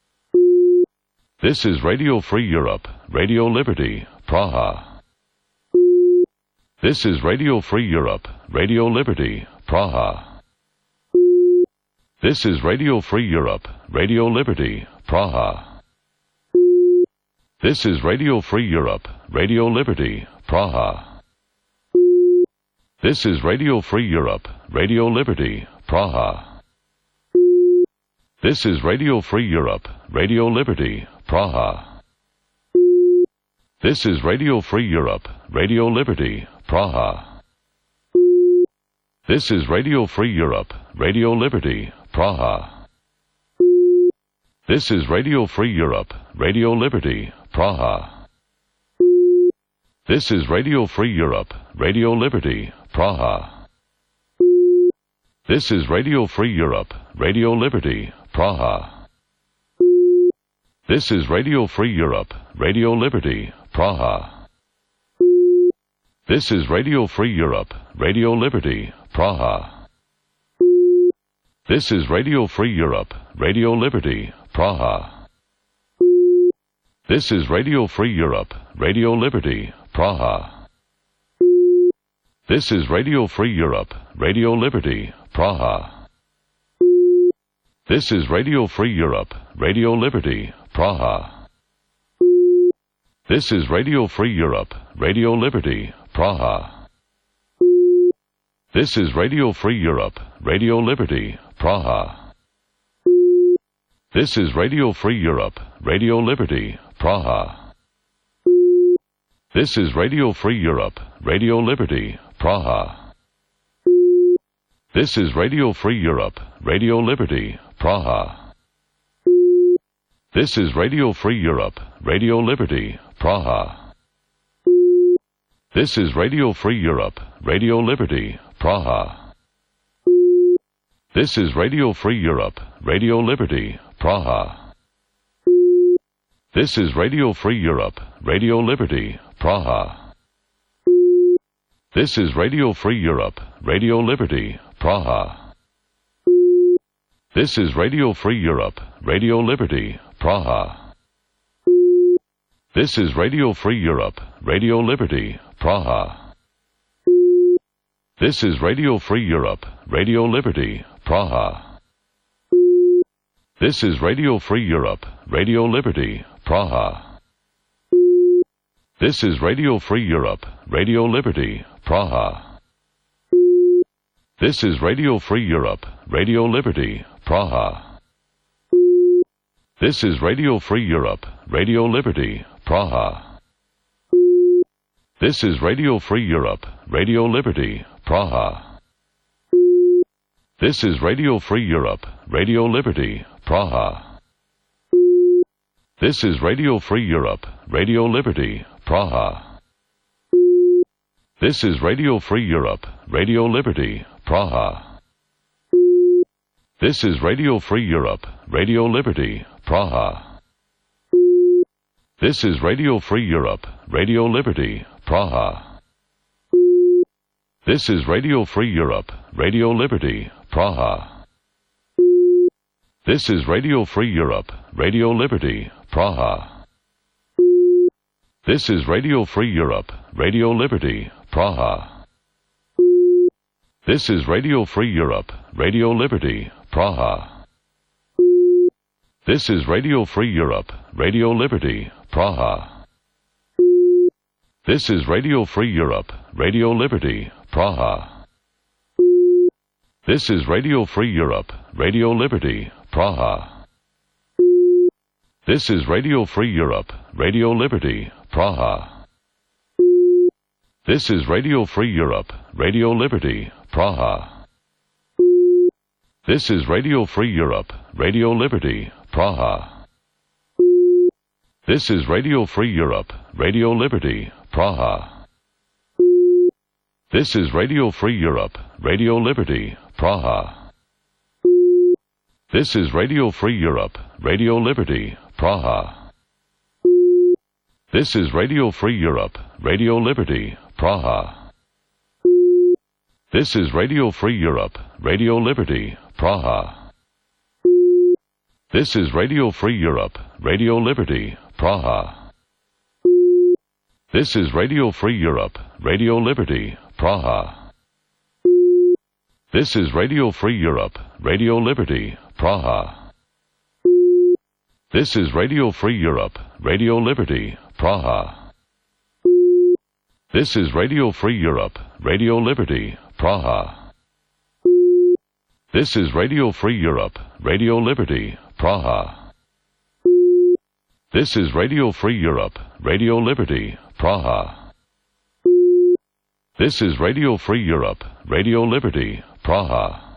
This is Radio Free Europe, Radio Liberty, Praha. This is Radio Free Europe, Radio Liberty, Praha. This is Radio Free Europe, Radio Liberty, Praha. This is Radio Free Europe, Radio Liberty, Praha. This is Radio Free Europe, Radio Liberty, Praha. This is Radio Free Europe, Radio Liberty, Praha. This is Radio Free Europe, Radio Liberty, Praha. This is Radio Free Europe, Radio Liberty, Praha. This is Radio Free Europe, Radio Liberty, Praha. This is Radio Free Europe, Radio Liberty, Praha. This is Radio Free Europe, Radio Liberty, Praha. This is Radio Free Europe, Radio Liberty, Praha. This is Radio Free Europe, Radio Liberty, Praha. This is Radio Free Europe, Radio Liberty, Praha. This is Radio Free Europe, Radio Liberty, Praha. This is Radio Free Europe, Radio Liberty, Praha. This is Radio Free Europe, Radio Liberty, Praha. This is Radio Free Europe, Radio Liberty, Praha. This is Radio Free Europe, Radio Liberty, Praha. This is Radio Free Europe, Radio Liberty, Praha. This is Radio Free Europe, Radio Liberty, Praha. This is Radio Free Europe, Radio Liberty, Praha. This is Radio Free Europe, Radio Liberty, Praha. This is Radio Free Europe, Radio Liberty, Praha. This is Radio Free Europe, Radio Liberty, Praha. This is Radio Free Europe, Radio Liberty, Praha. This is Radio Free Europe, Radio Liberty, Praha. This is Radio Free Europe, Radio Liberty, Praha. This is Radio Free Europe, Radio Liberty, Praha. This is Radio Free Europe, Radio Liberty, Praha. This is Radio Free Europe, Radio Liberty, Praha. This is Radio Free Europe, Radio Liberty, Praha. This is Radio Free Europe, Radio Liberty, Praha. This is Radio Free Europe, Radio Liberty, Praha. This is Radio Free Europe, Radio Liberty, Praha. This is Radio Free Europe, Radio Liberty, Praha. This is Radio Free Europe, Radio Liberty, Praha. This is Radio Free Europe, Radio Liberty, Praha. This is Radio Free Europe, Radio Liberty, Praha. This is Radio Free Europe, Radio Liberty, Praha. This is Radio Free Europe, Radio Liberty, Praha. This is Radio Free Europe, Radio Liberty, Praha. This is Radio Free Europe, Radio Liberty, Praha. This is Radio Free Europe, Radio Liberty, Praha. This is Radio Free Europe, Radio Liberty, Praha. This is Radio Free Europe, Radio Liberty, Praha. This is Radio Free Europe, Radio Liberty, Praha. This is Radio Free Europe, Radio Liberty, Praha. This is Radio Free Europe, Radio Liberty, Praha. This is Radio Free Europe, Radio Liberty, Praha. This is Radio Free Europe, Radio Liberty, Praha. This is Radio Free Europe, Radio Liberty, Praha. This is Radio Free Europe, Radio Liberty, Praha. This is Radio Free Europe, Radio Liberty, Praha. This is Radio Free Europe, Radio Liberty, Praha. This is Radio Free Europe, Radio Liberty, Praha. This is Radio Free Europe, Radio Liberty, Praha. This is Radio Free Europe, Radio Liberty, Praha. This is Radio Free Europe, Radio Liberty, Praha. This is Radio Free Europe, Radio Liberty, Praha. This is Radio Free Europe, Radio Liberty, Praha. This is Radio Free Europe, Radio Liberty, Praha. This is Radio Free Europe, Radio Liberty, Praha.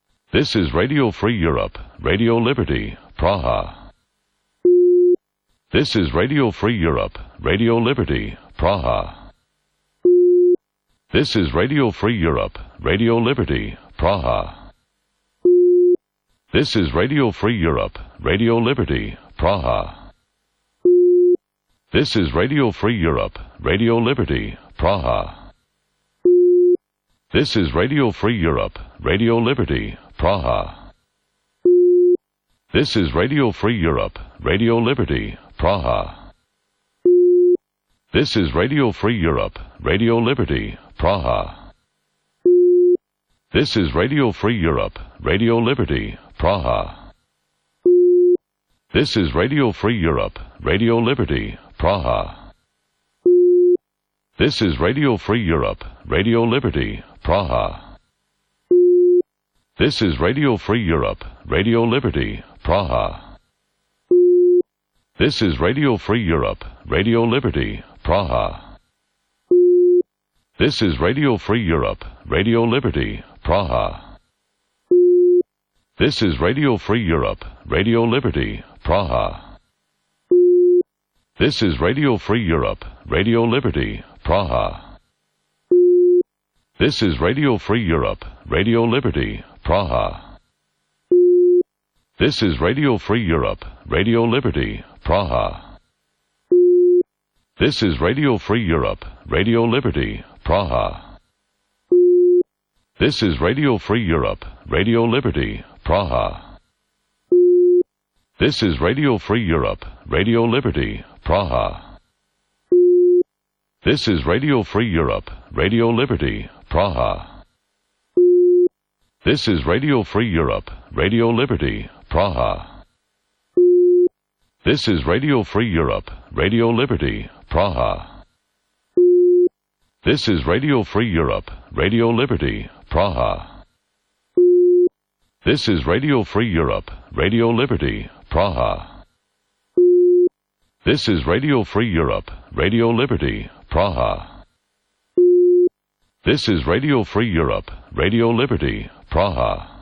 This is Radio Free Europe, Radio Liberty, Praha. This is Radio Free Europe, Radio Liberty, Praha. This is Radio Free Europe, Radio Liberty, Praha. This is Radio Free Europe, Radio Liberty, Praha. This is Radio Free Europe, Radio Liberty, Praha. This is Radio Free Europe, Radio Liberty, Praha. This is Radio Free Europe, Radio Liberty, Praha. This is Radio Free Europe, Radio Liberty, Praha. This is Radio Free Europe, Radio Liberty, Praha. This is Radio Free Europe, Radio Liberty, Praha. This is Radio Free Europe, Radio Liberty, Praha. This is Radio Free Europe, Radio Liberty, Praha. This is Radio Free Europe, Radio Liberty, Praha. This is Radio Free Europe, Radio Liberty, Praha. This is Radio Free Europe, Radio Liberty, Praha. This is Radio Free Europe, Radio Liberty, Praha. This is Radio Free Europe, Radio Liberty, Praha. This is Radio Free Europe, Radio Liberty, Praha. This is Radio Free Europe, Radio Liberty, Praha. This is Radio Free Europe, Radio Liberty, Praha. This is Radio Free Europe, Radio Liberty, Praha. This is Radio Free Europe, Radio Liberty, Praha. This is Radio Free Europe, Radio Liberty, Praha. This is Radio Free Europe, Radio Liberty, Praha. This is Radio Free Europe, Radio Liberty, Praha. This is Radio Free Europe, Radio Liberty, Praha. This is Radio Free Europe, Radio Liberty, Praha. This is Radio Free Europe, Radio Liberty, Praha.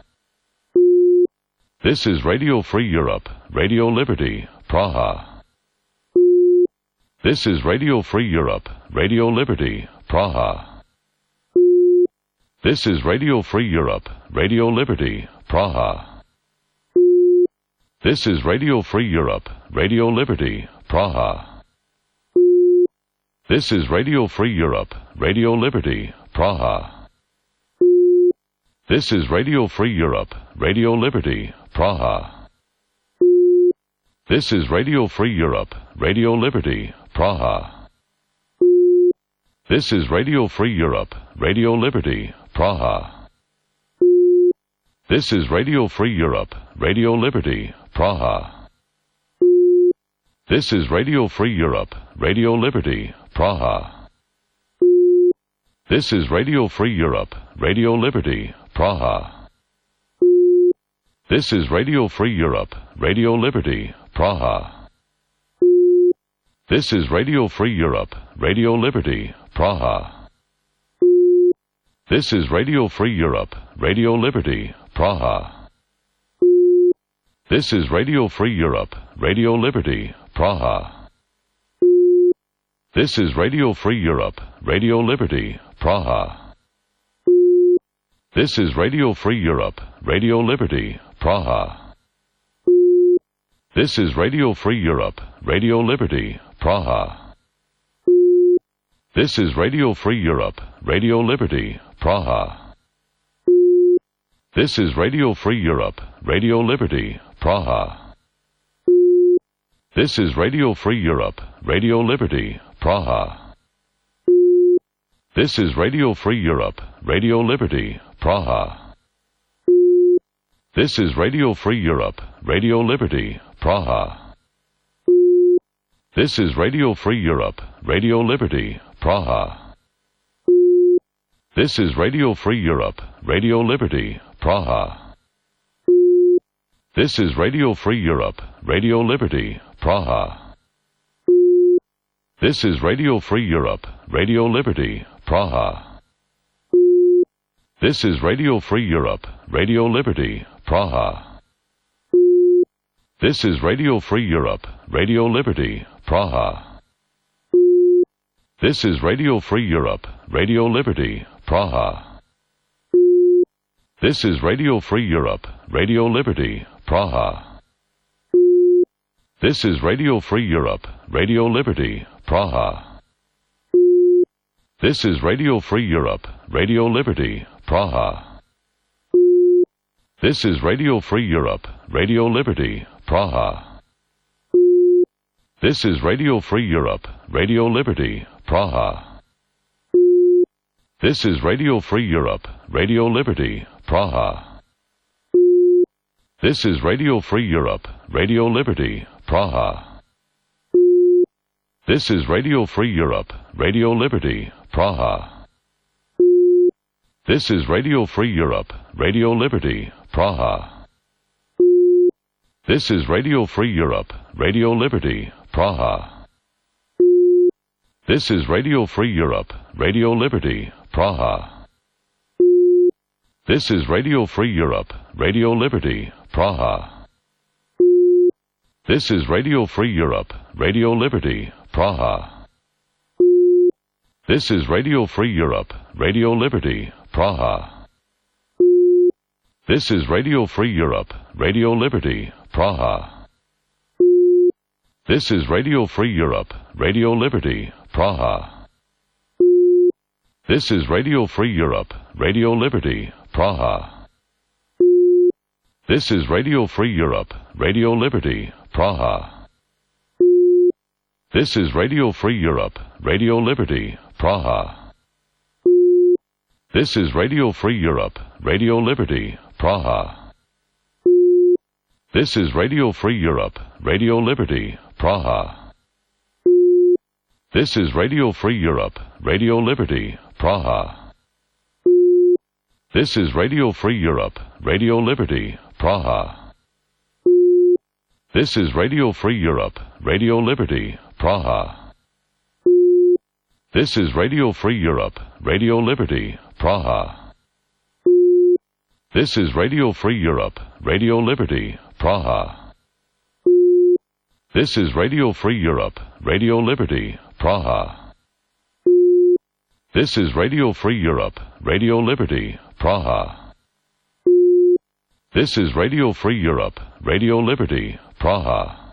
This is Radio Free Europe, Radio Liberty, Praha. This is Radio Free Europe, Radio Liberty, Praha. This is Radio Free Europe, Radio Liberty, Praha. This is Radio Free Europe, Radio Liberty, Praha. This is Radio Free Europe, Radio Liberty, Praha. This is Radio Free Europe, Radio Liberty, Praha. This is Radio Free Europe, Radio Liberty, Praha. This is Radio Free Europe, Radio Liberty, Praha. This is Radio Free Europe, Radio Liberty, Praha. This is Radio Free Europe, Radio Liberty, Praha. This is Radio Free Europe, Radio Liberty, Praha. This is Radio Free Europe, Radio Liberty, Praha. This is Radio Free Europe, Radio Liberty, Praha. This is Radio Free Europe, Radio Liberty, Praha. This is Radio Free Europe, Radio Liberty, Praha. This is Radio Free Europe, Radio Liberty, Praha. This is Radio Free Europe, Radio Liberty, Praha. This is Radio Free Europe, Radio Liberty, Praha. This is Radio Free Europe, Radio Liberty, Praha. This is Radio Free Europe, Radio Liberty, Praha. This is Radio Free Europe, Radio Liberty, Praha. This is Radio Free Europe, Radio Liberty, Praha. This is Radio Free Europe, Radio Liberty, Praha. This is Radio Free Europe, Radio Liberty, Praha. This is Radio Free Europe, Radio Liberty, Praha. This is Radio Free Europe, Radio Liberty, Praha. This is Radio Free Europe, Radio Liberty, Praha. This is Radio Free Europe, Radio Liberty, Praha. This is Radio Free Europe, Radio Liberty, Praha. This is Radio Free Europe, Radio Liberty, Praha. This is Radio Free Europe, Radio Liberty, Praha. This is Radio Free Europe, Radio Liberty, Praha. This is Radio Free Europe, Radio Liberty, Praha. This is Radio Free Europe, Radio Liberty, Praha. This is Radio Free Europe, Radio Liberty, Praha. This is Radio Free Europe, Radio Liberty, Praha. This is Radio Free Europe, Radio Liberty, Praha. This is Radio Free Europe, Radio Liberty, Praha. This is Radio Free Europe, Radio Liberty, Praha. This is Radio Free Europe, Radio Liberty, Praha. This is Radio Free Europe, Radio Liberty, Praha. This is Radio Free Europe, Radio Liberty, Praha. This is Radio Free Europe, Radio Liberty, Praha. This is Radio Free Europe, Radio Liberty, Praha. This is Radio Free Europe, Radio Liberty, Praha. This is Radio Free Europe, Radio Liberty, Praha. This is Radio Free Europe, Radio Liberty, Praha. This is Radio Free Europe, Radio Liberty, Praha. This is Radio Free Europe, Radio Liberty, Praha. This is Radio Free Europe, Radio Liberty, Praha. This is Radio Free Europe, Radio Liberty, Praha. This is Radio Free Europe, Radio Liberty, Praha. This is Radio Free Europe, Radio Liberty, Praha. This is Radio Free Europe, Radio Liberty, Praha. This is Radio Free Europe, Radio Liberty, Praha. This is Radio Free Europe, Radio Liberty, Praha. This is Radio Free Europe, Radio Liberty, Praha. This is Radio Free Europe, Radio Liberty, Praha. This is Radio Free Europe, Radio Liberty, Praha.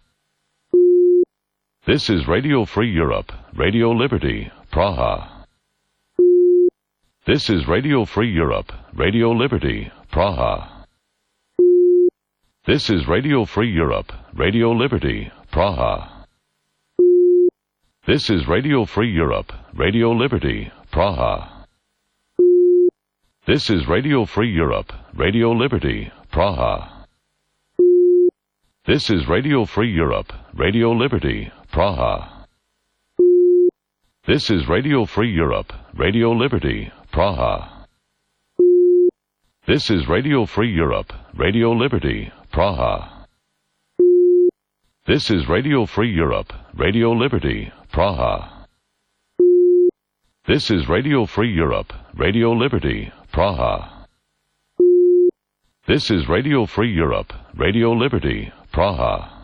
This is Radio Free Europe, Radio Liberty, Praha. This is Radio Free Europe, Radio Liberty, Praha. This is Radio Free Europe, Radio Liberty, Praha. This is Radio Free Europe, Radio Liberty, Praha. This is Radio Free Europe, Radio Liberty, Praha. This is Radio Free Europe, Radio Liberty, Praha. This is Radio Free Europe, Radio Liberty, Praha. This is Radio Free Europe, Radio Liberty, Praha. This is Radio Free Europe, Radio Liberty, Praha. This is Radio Free Europe, Radio Liberty, Praha. This is Radio Free Europe, Radio Liberty, Praha.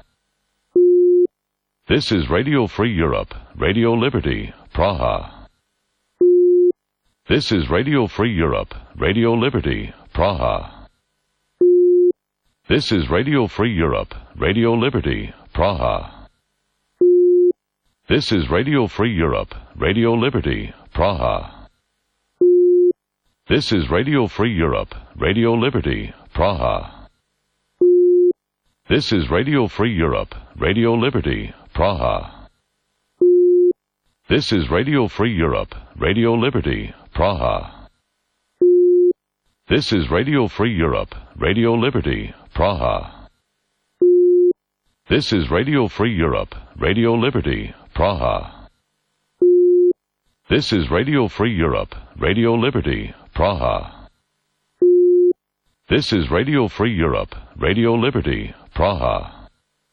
This is Radio Free Europe, Radio Liberty, Praha. This is Radio Free Europe, Radio Liberty, Praha. This is Radio Free Europe, Radio Liberty, Praha. This is Radio Free Europe, Radio Liberty, Praha. This is Radio Free Europe, Radio Liberty, Praha. This is Radio Free Europe, Radio Liberty, Praha. This is Radio Free Europe, Radio Liberty, Praha. This is Radio Free Europe, Radio Liberty, Praha. This is Radio Free Europe, Radio Liberty, Praha. This is Radio Free Europe, Radio Liberty, Praha. This is Radio Free Europe, Radio Liberty, Praha.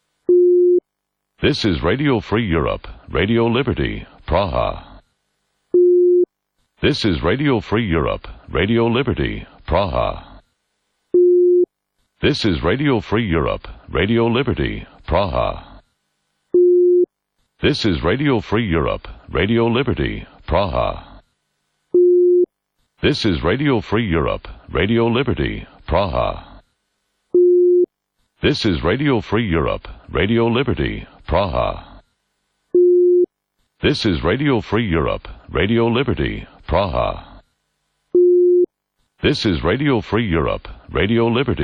This is Radio Free Europe, Radio Liberty, Praha. This is Radio Free Europe, Radio Liberty, Praha. This is Radio Free Europe, Radio Liberty, Praha. This is Radio Free Europe, Radio Liberty, Praha. This is Radio Free Europe, Radio Liberty, Praha. This is Radio Free Europe, Radio Liberty, Praha. This is Radio Free Europe, Radio Liberty, Praha. This is Radio Free Europe, Radio Liberty.